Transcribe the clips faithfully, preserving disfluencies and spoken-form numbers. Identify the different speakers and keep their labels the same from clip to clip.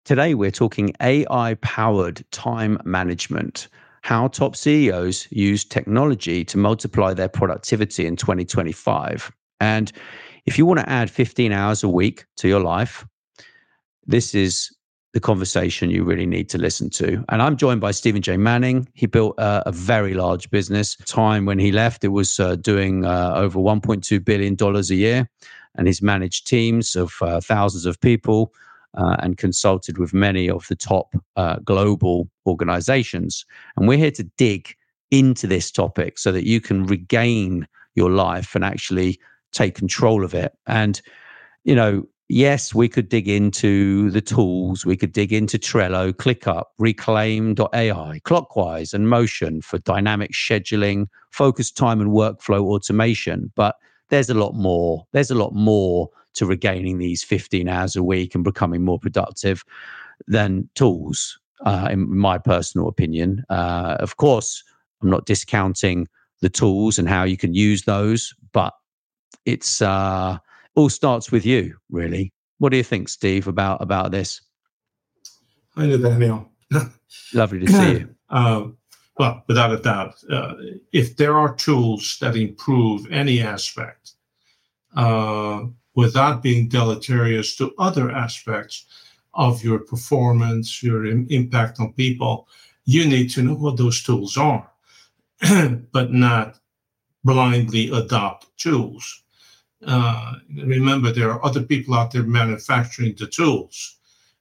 Speaker 1: Today, we're talking A I-powered time management, how top C E Os use technology to multiply their productivity in twenty twenty-five. And if you want to add fifteen hours a week to your life, this is the conversation you really need to listen to. And I'm joined by Stephen J. Manning. He built a, a very large business. Time when he left, it was uh, doing uh, over one point two billion dollars a year. And he's managed teams of uh, thousands of people uh, and consulted with many of the top uh, global organizations. And we're here to dig into this topic so that you can regain your life and actually take control of it. And, you know, yes, we could dig into the tools. We could dig into Trello, ClickUp, Reclaim dot A I, Clockwise, and Motion for dynamic scheduling, focused time and workflow automation. But there's a lot more. There's a lot more to regaining these fifteen hours a week and becoming more productive than tools, uh, in my personal opinion. Uh, of course, I'm not discounting the tools and how you can use those, but it's uh, all starts with you, really. What do you think, Steve, about about this?
Speaker 2: Hi, Nathaniel.
Speaker 1: Lovely to see you.
Speaker 2: Uh, well, without a doubt, uh, if there are tools that improve any aspect uh, without being deleterious to other aspects of your performance, your im- impact on people, you need to know what those tools are, but not blindly adopt tools. Uh, remember, there are other people out there manufacturing the tools.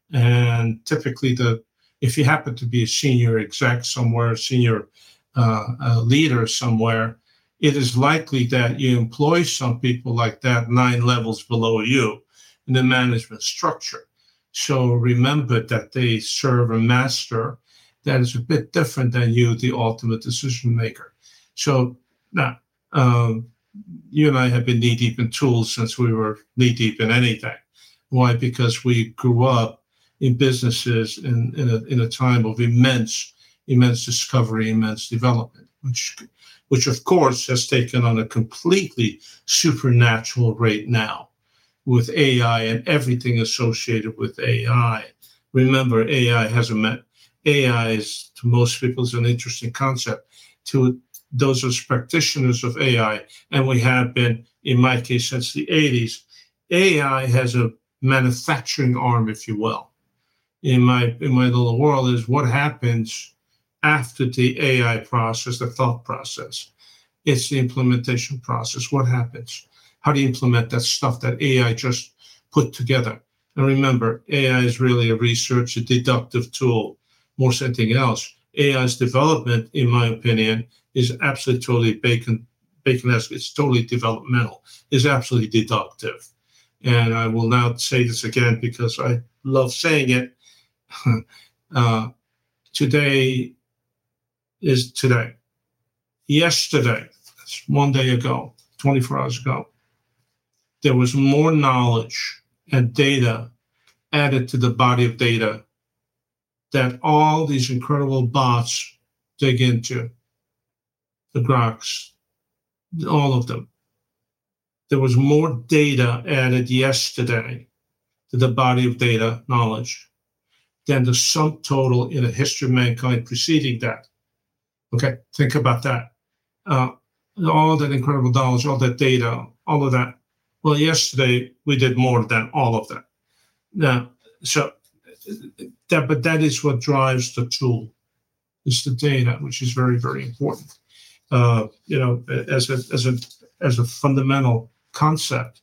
Speaker 2: And typically, the if you happen to be a senior exec somewhere, senior uh, uh, leader somewhere, it is likely that you employ some people like that nine levels below you in the management structure. So remember that they serve a master that is a bit different than you, the ultimate decision maker. So now, um, you and I have been knee-deep in tools since we were knee-deep in anything. Why? Because we grew up in businesses in, in, a, in a time of immense, immense discovery, immense development, which, which of course has taken on a completely supernatural rate now with A I and everything associated with A I. Remember, A I has a met, A I is, to most people, is an interesting concept. To those as practitioners of A I, and we have been, in my case, since the eighties, A I has a manufacturing arm, if you will. In my in my little world is what happens after the A I process, the thought process. It's the implementation process. What happens? How do you implement that stuff that A I just put together? And remember, A I is really a research, a deductive tool, more than anything else. A I's development, in my opinion, is absolutely totally bacon, bacon-esque. It's totally developmental. It's absolutely deductive. And I will now say this again because I love saying it. uh, today is today. Yesterday, that's one day ago, twenty-four hours ago, there was more knowledge and data added to the body of data that all these incredible bots dig into. The Groks, all of them. There was more data added yesterday to the body of data knowledge than the sum total in the history of mankind preceding that. Okay, think about that. Uh, all that incredible knowledge, all that data, all of that. Well, yesterday we did more than all of that. Now, so that, but that is what drives the tool. It's the data, which is very, very important. Uh, you know, as a as a as a fundamental concept.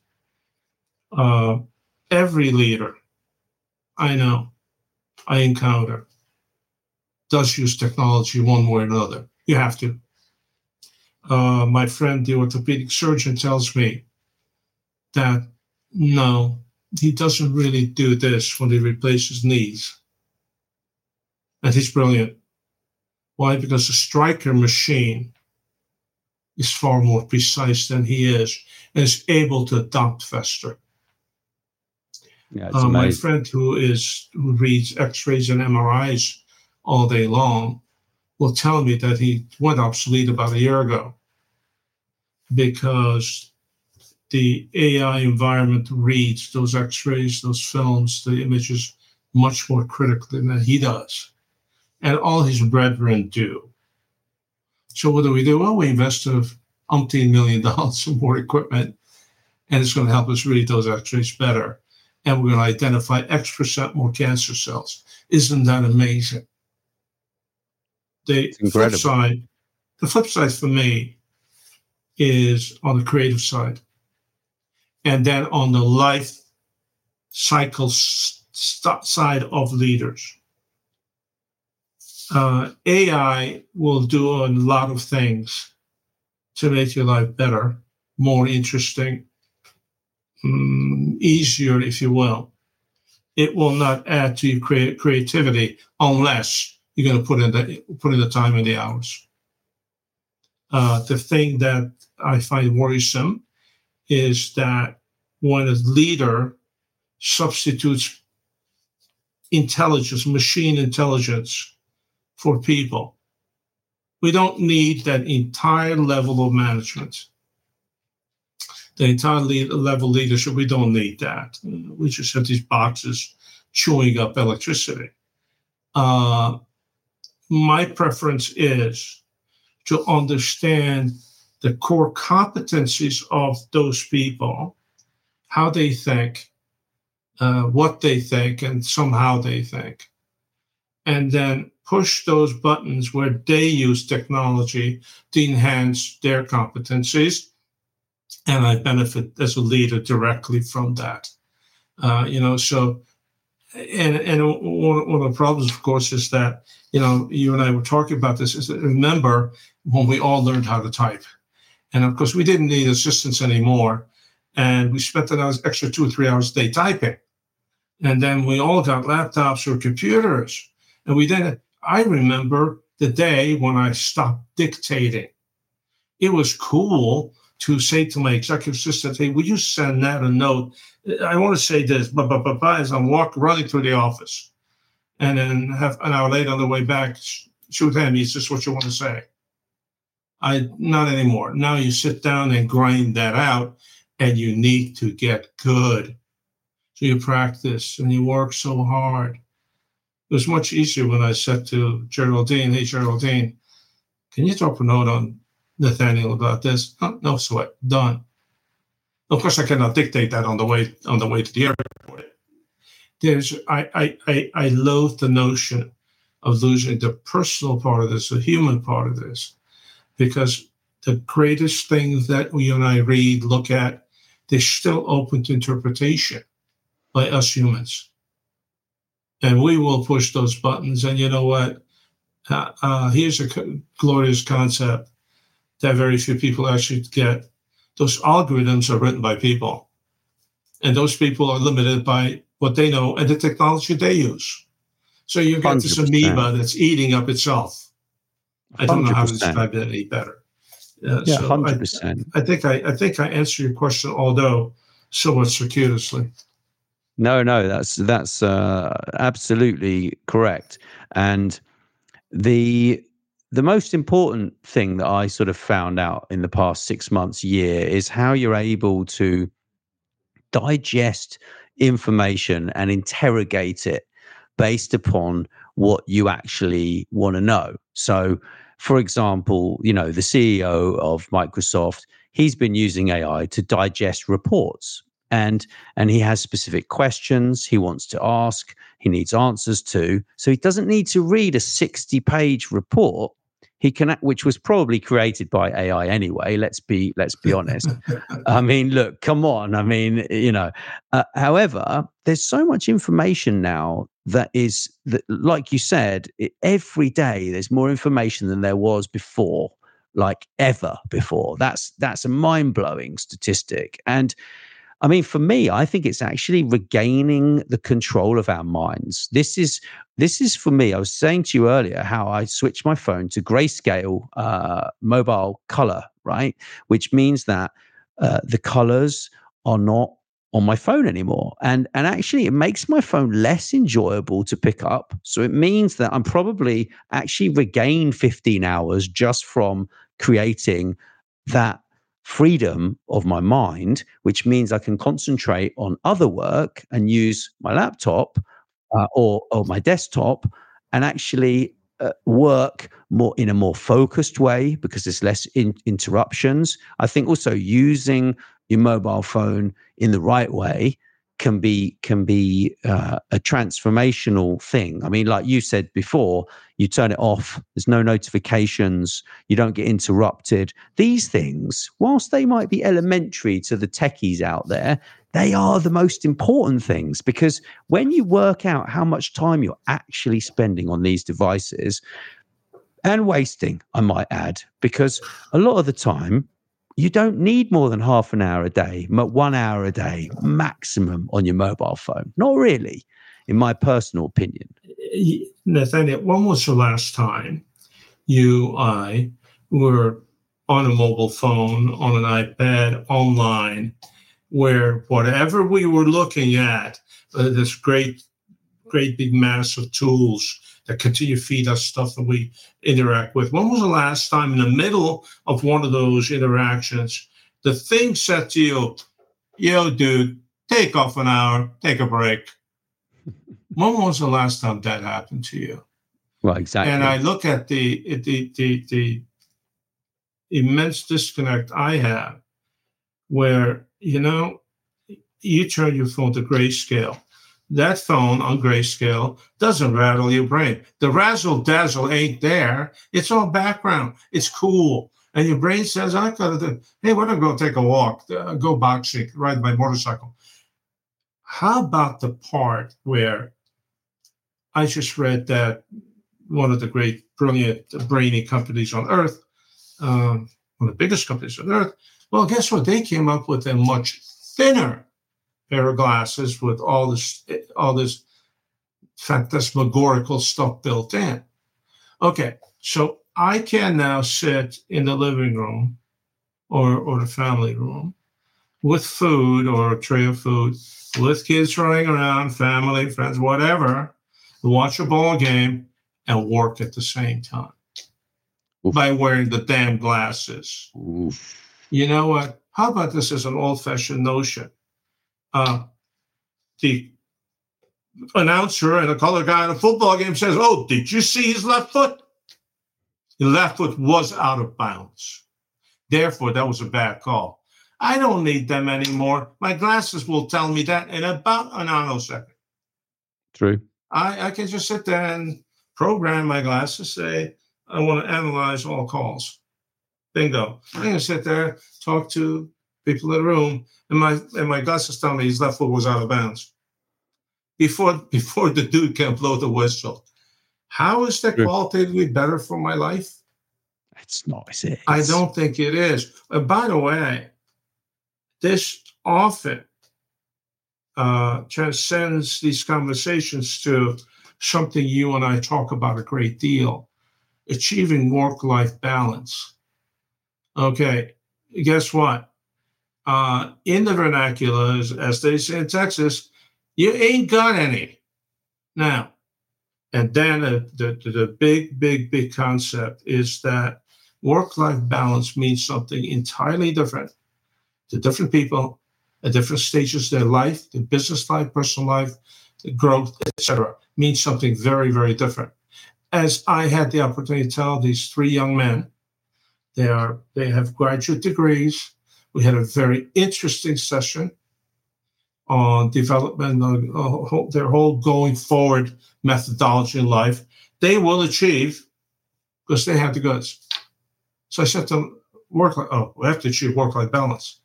Speaker 2: Uh, every leader I know, I encounter, does use technology one way or another. You have to. Uh, my friend, the orthopedic surgeon, tells me that no, he doesn't really do this when he replaces knees. And he's brilliant. Why? Because the Stryker machine is far more precise than he is and is able to adapt faster.
Speaker 1: Yeah, it's
Speaker 2: uh, my
Speaker 1: amazing.
Speaker 2: friend who is who reads X-rays and M R Is all day long will tell me that he went obsolete about a year ago because the A I environment reads those X-rays, those films, the images much more critically than he does, and all his brethren do. So what do we do? Well, we invest a umpteen million dollars in more equipment, and it's going to help us read those x-rays better. And we're going to identify X percent more cancer cells. Isn't that amazing? The flip side, the flip side for me is on the creative side. And then on the life cycle st- side of leaders. Uh, A I will do a lot of things to make your life better, more interesting, um, easier, if you will. It will not add to your crea- creativity unless you're going to put in the put in the time and the hours. Uh, the thing that I find worrisome is that when a leader substitutes intelligence, machine intelligence, for people, we don't need that entire level of management. The entire lead, level leadership, we don't need that. We just have these boxes chewing up electricity. Uh, my preference is to understand the core competencies of those people, how they think, uh, what they think, and somehow they think. And then push those buttons where they use technology to enhance their competencies. And I benefit as a leader directly from that. Uh, you know, so, and, and one, one of the problems, of course, is that, you know, you and I were talking about this, is that remember when we all learned how to type. And of course, we didn't need assistance anymore. And we spent an extra two or three hours a day typing. And then we all got laptops or computers. And we didn't, I remember the day when I stopped dictating. It was cool to say to my executive assistant, hey, would you send that a note? I want to say this, blah, blah, blah, blah, as I'm walking, running through the office. And then have an hour later on the way back, she would hand me, is this what you want to say? I, not anymore. Now you sit down and grind that out, and you need to get good. So you practice and you work so hard. It was much easier when I said to Geraldine, hey, Geraldine, can you drop a note on Nathaniel about this? Oh, no sweat, done. Of course, I cannot dictate that on the way on the way to the airport. There's, I, I, I, I loathe the notion of losing the personal part of this, the human part of this, because the greatest things that you and I read, look at, they're still open to interpretation by us humans. And we will push those buttons. And you know what? Uh, uh, here's a co- glorious concept that very few people actually get. Those algorithms are written by people. And those people are limited by what they know and the technology they use. So you get this amoeba that's eating up itself. I don't know how to describe it any better. Uh,
Speaker 1: yeah,
Speaker 2: so
Speaker 1: one hundred percent.
Speaker 2: I, I think I, I think I answered your question, although somewhat circuitously.
Speaker 1: No, no, that's that's uh, absolutely correct. And the the most important thing that I sort of found out in the past six months, year, is how you're able to digest information and interrogate it based upon what you actually want to know. So, for example, you know, the C E O of Microsoft, he's been using A I to digest reports. And and he has specific questions he wants to ask, he needs answers to. So he doesn't need to read a sixty-page report. He can, which was probably created by A I anyway. Let's be let's be honest. I mean, look, come on. I mean, you know. Uh, however, there's so much information now that is that, like you said, it, every day there's more information than there was before, like ever before. That's that's a mind-blowing statistic. And I mean, for me, I think it's actually regaining the control of our minds. This is this is for me. I was saying to you earlier how I switched my phone to grayscale uh, mobile color, right? Which means that uh, the colors are not on my phone anymore, and and actually, it makes my phone less enjoyable to pick up. So it means that I'm probably actually regained fifteen hours just from creating that freedom of my mind, which means I can concentrate on other work and use my laptop uh, or or my desktop, and actually uh, work more in a more focused way because there's less in, interruptions. I think also using your mobile phone in the right way can be can be uh, a transformational thing. I mean, like you said before, you turn it off. There's no notifications. You don't get interrupted. These things, whilst they might be elementary to the techies out there, they are the most important things, because when you work out how much time you're actually spending on these devices, and wasting, I might add, because a lot of the time you don't need more than half an hour a day, one hour a day maximum on your mobile phone. Not really, in my personal opinion.
Speaker 2: Nathaniel, when was the last time you, I, were on a mobile phone, on an iPad, online, where whatever we were looking at, uh, this great, great big mass of tools that continue to feed us stuff that we interact with. When was the last time in the middle of one of those interactions, the thing said to you, yo, dude, take off an hour, take a break? When was the last time that happened to you?
Speaker 1: Well, exactly.
Speaker 2: And I look at the, the, the, the immense disconnect I have where, you know, you turn your phone to grayscale. That phone on grayscale doesn't rattle your brain. The razzle dazzle ain't there. It's all background. It's cool. And your brain says, I gotta do, hey, we're gonna go take a walk, uh, go boxing, ride my motorcycle. How about the part where I just read that one of the great, brilliant, brainy companies on earth, um, one of the biggest companies on earth, well, guess what? They came up with a much thinner pair of glasses with all this all this phantasmagorical stuff built in. Okay, so I can now sit in the living room or, or the family room with food or a tray of food, with kids running around, family, friends, whatever, watch a ball game and work at the same time. Oof. By wearing the damn glasses. Oof. You know what? How about this as an old-fashioned notion? Uh, the announcer and a color guy in a football game says, oh, did you see his left foot? The left foot was out of bounds. Therefore, that was a bad call. I don't need them anymore. My glasses will tell me that in about a nanosecond.
Speaker 1: True.
Speaker 2: I, I can just sit there and program my glasses, say, I want to analyze all calls. Bingo. I'm going to sit there, talk to people in the room, and my and my glasses tell me his left foot was out of bounds. Before before the dude can blow the whistle. How is that qualitatively better for my life?
Speaker 1: It's not, is it?
Speaker 2: I don't think it is. And by the way, this often uh, transcends these conversations to something you and I talk about a great deal, achieving work-life balance. Okay, guess what? Uh, in the vernacular, as, as they say in Texas, you ain't got any. Now, and then uh, the, the, the big, big, big concept is that work-life balance means something entirely different to different people at different stages of their life, their business life, personal life, growth, et cetera, means something very, very different. As I had the opportunity to tell these three young men, they are they have graduate degrees. We had a very interesting session on development of their whole going forward methodology in life. They will achieve because they have the goods. So I said to them, work like, oh, we have to achieve work-life balance.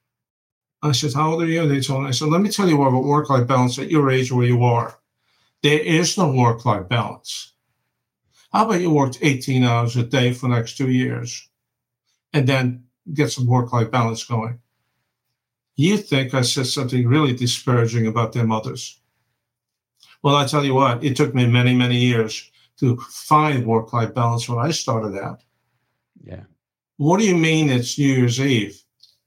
Speaker 2: I said, how old are you? They told me, I said, let me tell you what about work-life balance at your age where you are. There is no work-life balance. How about you worked eighteen hours a day for the next two years and then get some work-life balance going? You think I said something really disparaging about their mothers. Well, I tell you what, it took me many, many years to find work-life balance when I started out.
Speaker 1: Yeah.
Speaker 2: What do you mean it's New Year's Eve?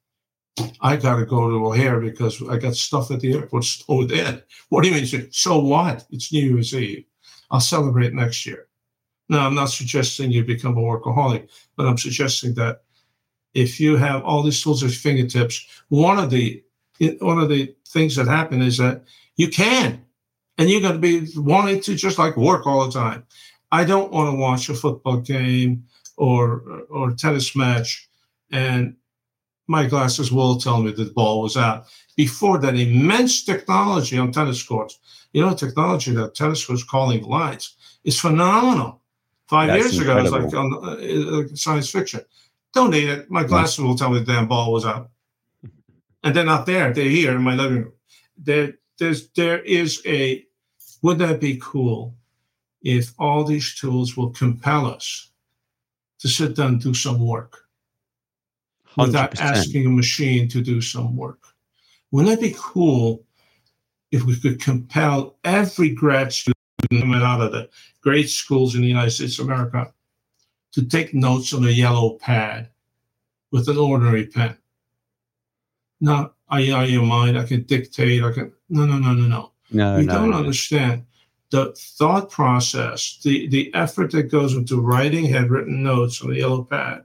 Speaker 2: I got to go to O'Hare because I got stuff at the airport stowed in. What do you mean? So what? It's New Year's Eve. I'll celebrate next year. Now, I'm not suggesting you become a workaholic, but I'm suggesting that if you have all these tools at your fingertips, one of the one of the things that happen is that you can And you're going to be wanting to just like work all the time. I don't want to watch a football game or or tennis match, and my glasses will tell me that the ball was out. Before that, immense technology on tennis courts. You know, technology that tennis was calling lines is phenomenal. Five
Speaker 1: That's
Speaker 2: years ago, it was like
Speaker 1: incredible.
Speaker 2: on uh, science fiction. Don't need it. My glasses will tell me the damn ball was out. And they're not there. They're here in my living room. There, there's, there is a, wouldn't that be cool if all these tools will compel us to sit down and do some work without
Speaker 1: one hundred percent.
Speaker 2: asking a machine to do some work? Wouldn't that be cool if we could compel every grad student coming out of the great schools in the United States of America to take notes on a yellow pad with an ordinary pen? Now, I, I your mind, I can dictate, I can, no, no, no, no, no.
Speaker 1: No,
Speaker 2: You
Speaker 1: no,
Speaker 2: don't
Speaker 1: no.
Speaker 2: understand the thought process, the, the effort that goes into writing handwritten notes on a yellow pad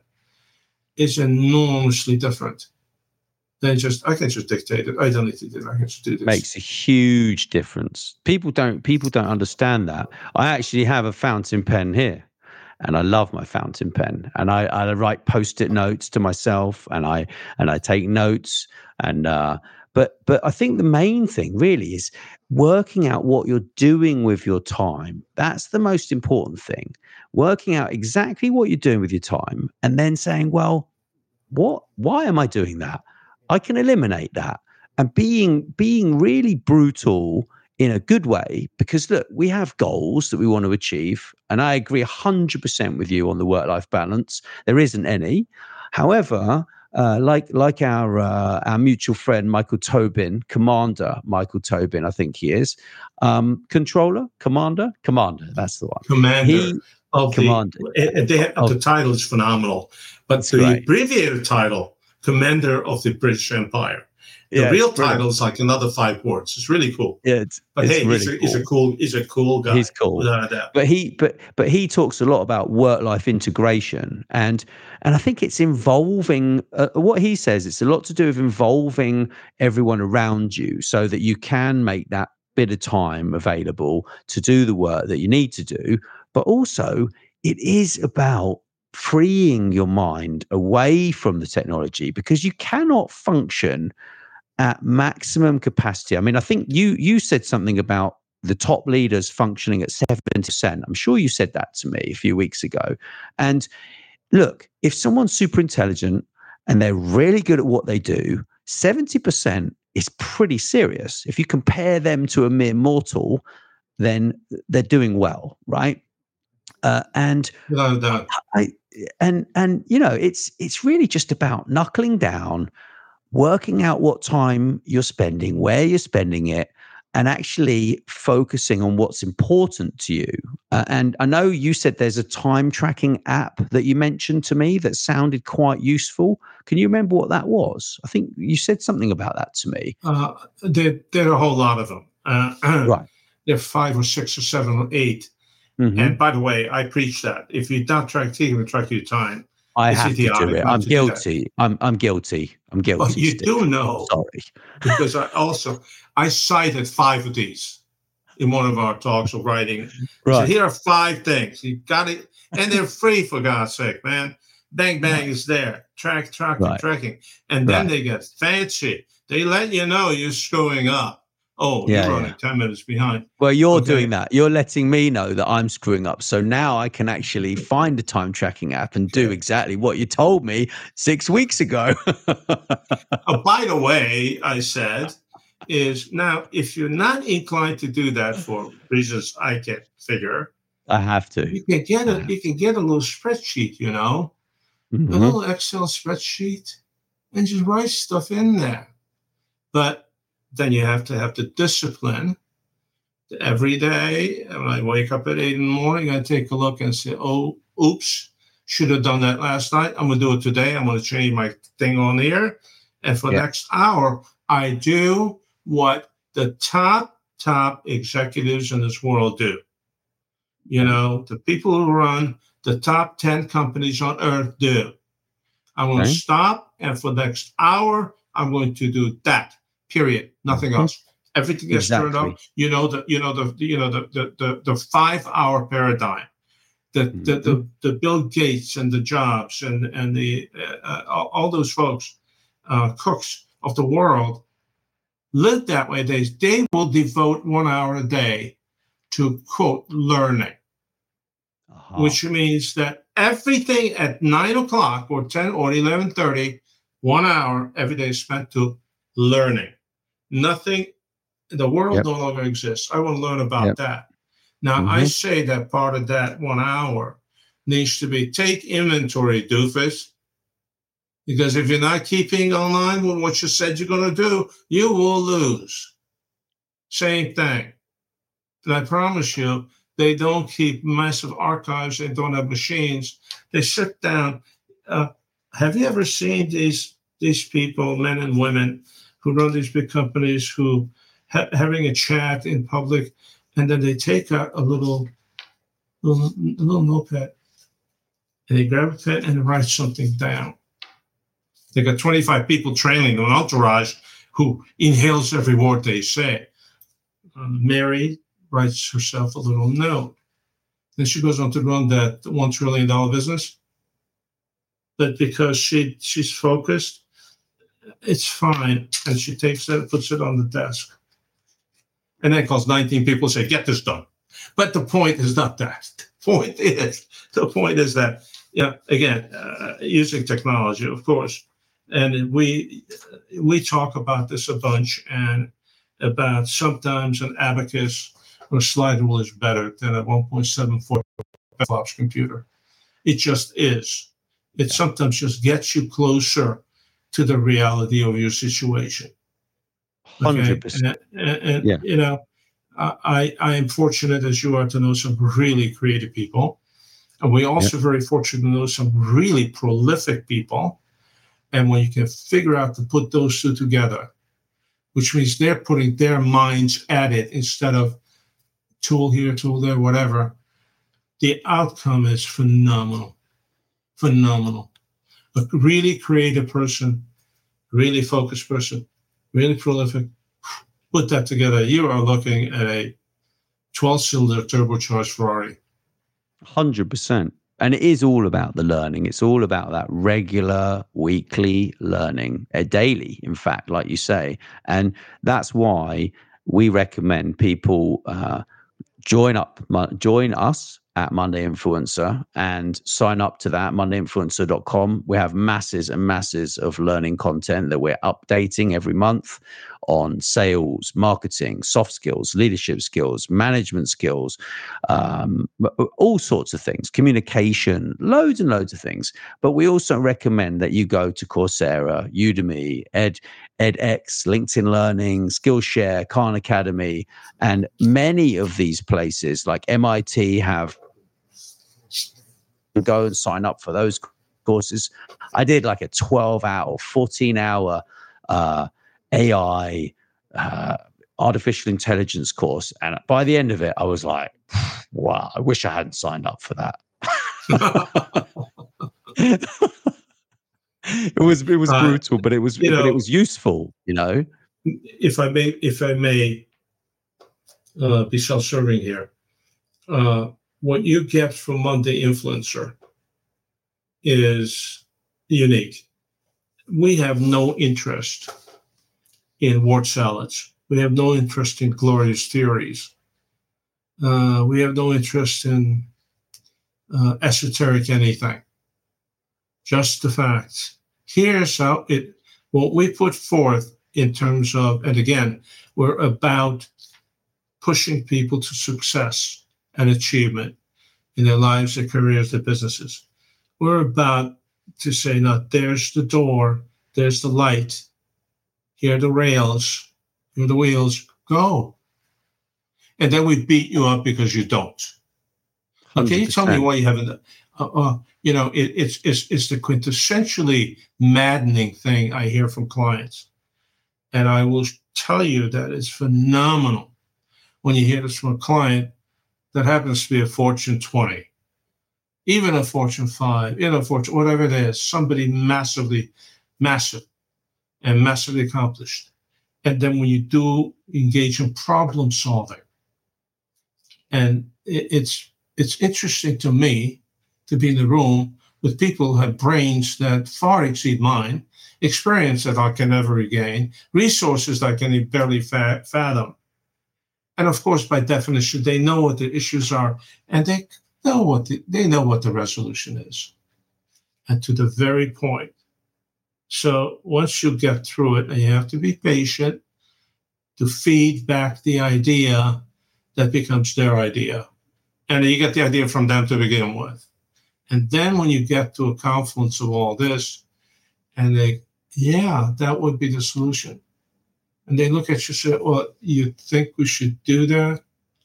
Speaker 2: is enormously different than just, I can just dictate it. I don't need to do it. I can just do this.
Speaker 1: Makes a huge difference. People don't people don't understand that. I actually have a fountain pen here, and I love my fountain pen. And I, I write post-it notes to myself, and I and I take notes. And uh, but but I think the main thing really is working out what you're doing with your time. That's the most important thing. Working out exactly what you're doing with your time, and then saying, well, what? Why am I doing that? I can eliminate that. And being being really brutal in a good way, because look, we have goals that we want to achieve, and I agree one hundred percent with you on the work-life balance. There isn't any. However, uh, like like our uh, our mutual friend Michael Tobin, Commander Michael Tobin, I think he is, um, controller, commander, commander. That's the one.
Speaker 2: Commander
Speaker 1: He,
Speaker 2: of
Speaker 1: commander.
Speaker 2: the, and they have,
Speaker 1: Oh,
Speaker 2: the title is phenomenal, but
Speaker 1: that's
Speaker 2: the
Speaker 1: great.
Speaker 2: abbreviated title, Commander of the British Empire. The
Speaker 1: Yeah,
Speaker 2: real
Speaker 1: it's brilliant.
Speaker 2: title is like another five words. It's really cool.
Speaker 1: Yeah, it's,
Speaker 2: But
Speaker 1: it's
Speaker 2: hey,
Speaker 1: really
Speaker 2: he's, a,
Speaker 1: cool.
Speaker 2: he's a cool, he's a cool guy.
Speaker 1: He's cool.
Speaker 2: Without a doubt.
Speaker 1: But he, but but he talks a lot about work-life integration, and and I think it's involving uh, what he says. It's a lot to do with involving everyone around you, so that you can make that bit of time available to do the work that you need to do. But also, it is about freeing your mind away from the technology, because you cannot function at maximum capacity. I mean, I think you you said something about the top leaders functioning at seventy percent. I'm sure you said that to me a few weeks ago. And look, if someone's super intelligent and they're really good at what they do, seventy percent is pretty serious. If you compare them to a mere mortal, then they're doing well, right? Uh, and
Speaker 2: Without a doubt.
Speaker 1: I and and you know, it's it's really just about knuckling down, working out what time you're spending, where you're spending it, and actually focusing on what's important to you. Uh, and I know you said there's a time tracking app that you mentioned to me that sounded quite useful. Can you remember what that was? I think you said something about that to me.
Speaker 2: Uh, there, there are a whole lot of them. Uh,
Speaker 1: Right.
Speaker 2: There are five or six or seven or eight.
Speaker 1: Mhm.
Speaker 2: And by the way, I preach that. If you don't track T V, track your time.
Speaker 1: I
Speaker 2: It's
Speaker 1: have to do
Speaker 2: idiotic
Speaker 1: it.
Speaker 2: not
Speaker 1: I'm
Speaker 2: to do that.
Speaker 1: guilty. I'm I'm guilty. I'm guilty.
Speaker 2: Well, you
Speaker 1: Steve.
Speaker 2: do know,
Speaker 1: Sorry.
Speaker 2: because I also, I cited five of these in one of our talks of writing. So
Speaker 1: Right.
Speaker 2: here are five things. You got it. And they're free, for God's sake, man. Bang, bang is there. Track, tracking,
Speaker 1: Right.
Speaker 2: tracking. And then
Speaker 1: Right.
Speaker 2: they get fancy. They let you know you're screwing up. Oh,
Speaker 1: Yeah,
Speaker 2: you're running
Speaker 1: yeah.
Speaker 2: ten minutes behind.
Speaker 1: Well, you're
Speaker 2: Okay.
Speaker 1: doing that. You're letting me know that I'm screwing up. So now I can actually find a time tracking app and do
Speaker 2: Okay.
Speaker 1: exactly what you told me six weeks ago.
Speaker 2: Oh, by the way, I said, is now if you're not inclined to do that for reasons I can figure,
Speaker 1: I have to.
Speaker 2: you can get a you can get a little spreadsheet, you know, a
Speaker 1: Mhm.
Speaker 2: little Excel spreadsheet, and just write stuff in there. But then you have to have the discipline every day. When I wake up at eight in the morning, I take a look and say, "Oh, oops, should have done that last night. I'm gonna do it today. I'm gonna change my thing on here, and for
Speaker 1: Yeah.
Speaker 2: the next hour, I do what the top top executives in this world do. You know, the people who run the top ten companies on earth do. I'm going to
Speaker 1: Okay.
Speaker 2: stop, and for the next hour, I'm going to do that. Period. Nothing
Speaker 1: Mhm.
Speaker 2: else. Everything gets
Speaker 1: Exactly.
Speaker 2: turned on. You know the you know the you know the the the, the five hour paradigm. The,
Speaker 1: Mm-hmm.
Speaker 2: the the the Bill Gates and the Jobs and and the uh, all, all those folks, uh, cooks of the world, live that way. They they will devote one hour a day to quote learning,
Speaker 1: Uh-huh.
Speaker 2: which means that everything at nine o'clock or ten or eleven thirty, one hour every day is spent to learning. Nothing. The world
Speaker 1: Yep.
Speaker 2: no longer exists. I want to learn about
Speaker 1: Yep.
Speaker 2: that. Now,
Speaker 1: Mm-hmm.
Speaker 2: I say that part of that one hour needs to be take inventory, doofus. Because if you're not keeping online with what you said you're going to do, you will lose. Same thing. And I promise you, they don't keep massive archives. They don't have machines. They sit down. Uh, have you ever seen these these people, men and women, who run these big companies who ha- having a chat in public, and then they take out a little, little, little notepad, and they grab a pen and write something down. They got twenty-five people trailing an entourage who inhales every word they say. Uh, Mary writes herself a little note. Then she goes on to run that one trillion dollar business. But because she she's focused, it's fine. And she takes it, puts it on the desk. And then calls nineteen people and say, get this done. But the point is not that. The point is, the point is that, yeah, again, uh, using technology, of course. And we we talk about this a bunch, and about sometimes an Abacus or slide rule is better than a one point seven four flops computer. It just is. It sometimes just gets you closer to the reality of your situation.
Speaker 1: one hundred percent.
Speaker 2: Okay? And, and, and
Speaker 1: Yeah.
Speaker 2: you know, I, I am fortunate as you are to know some really creative people. And we also
Speaker 1: Yeah.
Speaker 2: very fortunate to know some really prolific people. And when you can figure out to put those two together, which means they're putting their minds at it instead of tool here, tool there, whatever, the outcome is phenomenal. Phenomenal. A really creative person, really focused person, really prolific, put that together, you are looking at a twelve-cylinder turbocharged Ferrari.
Speaker 1: one hundred percent. And it is all about the learning. It's all about that regular, weekly learning, a daily, in fact, like you say. And that's why we recommend people uh, join up, join us at Monday Influencer and sign up to that, monday influencer dot com. We have masses and masses of learning content that we're updating every month on sales, marketing, soft skills, leadership skills, management skills, um, all sorts of things, communication, loads and loads of things. But we also recommend that you go to Coursera, Udemy, Ed, edX, LinkedIn Learning, Skillshare, Khan Academy, and many of these places like M I T have. Go and sign up for those courses. I did like a twelve hour, fourteen hour uh, A I, uh, artificial intelligence course. And by the end of it, I was like, wow, I wish I hadn't signed up for that. it was it was
Speaker 2: Uh,
Speaker 1: brutal, but it was
Speaker 2: you know,
Speaker 1: but it was useful, you know.
Speaker 2: If I may, if I may uh, be self-serving here, uh, what you get from Monday Influencer is unique. We have no interest in word salads. We have no interest in glorious theories. Uh, we have no interest in uh, esoteric anything. Just the facts. Here's how it, what we put forth in terms of, and again, we're about pushing people to success and achievement in their lives, their careers, their businesses. We're about to say, now, there's the door, there's the light, here are the rails, here are the wheels, go. And then we beat you up because you don't. Now, can you tell me why you haven't? Uh, uh, you know, it, it's it's it's the quintessentially maddening thing I hear from clients, and I will tell you that it's phenomenal when you hear this from a client that happens to be a Fortune twenty, even a Fortune five, in a Fortune, whatever it is, somebody massively, massive, and massively accomplished, And then when you do engage in problem solving, and it, it's it's interesting to me to be in the room with people who have brains that far exceed mine, experience that I can never regain, resources that I can barely fa- fathom. And of course, by definition, they know what the issues are, and they know what the, they know what the resolution is, and to the very point. So once you get through it, and you have to be patient to feed back the idea that becomes their idea. And you get the idea from them to begin with. And then when you get to a confluence of all this, and they, yeah, that would be the solution. And they look at you and say, well, you think we should do that?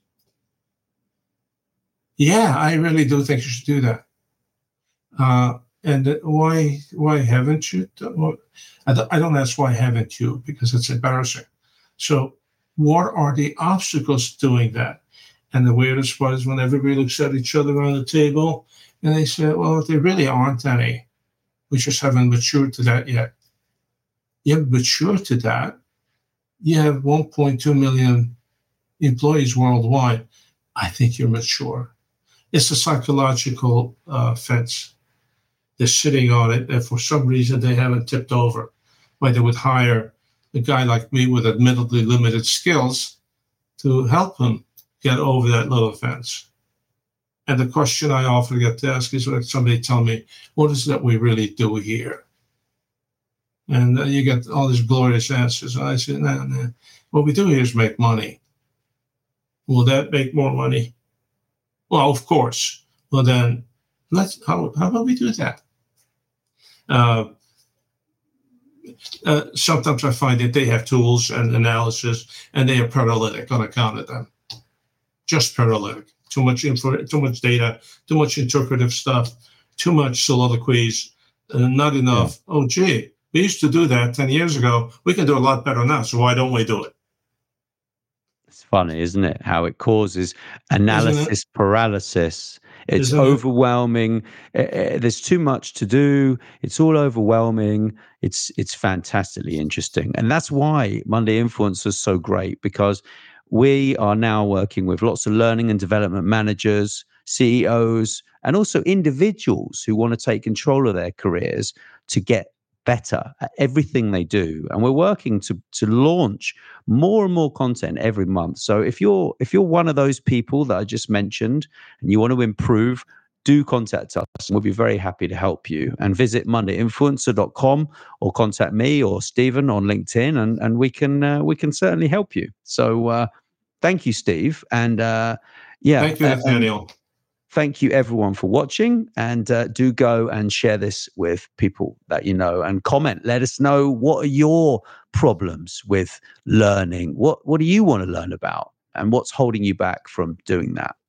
Speaker 2: Yeah, I really do think you should do that. Uh, and why why haven't you? Well, I don't, I don't ask why haven't you, because it's embarrassing. So what are the obstacles to doing that? And the weirdest part is when everybody looks at each other around the table and they say, well, there really aren't any. We just haven't matured to that yet. You haven't matured to that. You have one point two million employees worldwide. I think you're mature. It's a psychological uh, fence. They're sitting on it, and for some reason they haven't tipped over. Why they would hire a guy like me with admittedly limited skills to help him get over that little fence. And the question I often get to ask is when somebody tell me, what is it that we really do here? And uh, you get all these glorious answers. And I say, no, no. What we do here is make money. Will that make more money? Well, of course. Well, then, let's. How, how about we do that? Uh, uh, sometimes I find that they have tools and analysis, and they are paralytic on account of them. Just paralytic. Too much info, too much data, too much interpretive stuff, too much soliloquies, uh, not enough. Yeah. Oh, gee, we used to do that ten years ago. We can do a lot better now, so why don't we do it?
Speaker 1: It's funny, isn't it? How it causes analysis paralysis. It's
Speaker 2: Isn't
Speaker 1: overwhelming. It? There's too much to do. It's all overwhelming. It's it's fantastically interesting. And that's why Monday Influence is so great, because we are now working with lots of learning and development managers, C E Os, and also individuals who want to take control of their careers to get better at everything they do. And we're working to to launch more and more content every month. So if you're if you're one of those people that I just mentioned and you want to improve, do contact us. We'll be very happy to help you. And visit monday influencer dot com or contact me or Stephen on LinkedIn, and and we can uh, we can certainly help you. So uh, thank you, Steve, and uh, yeah,
Speaker 2: thank you, Nathaniel.
Speaker 1: Uh, Thank you, everyone, for watching, and uh, do go and share this with people that you know, and comment. Let us know, what are your problems with learning? What What do you want to learn about, and what's holding you back from doing that?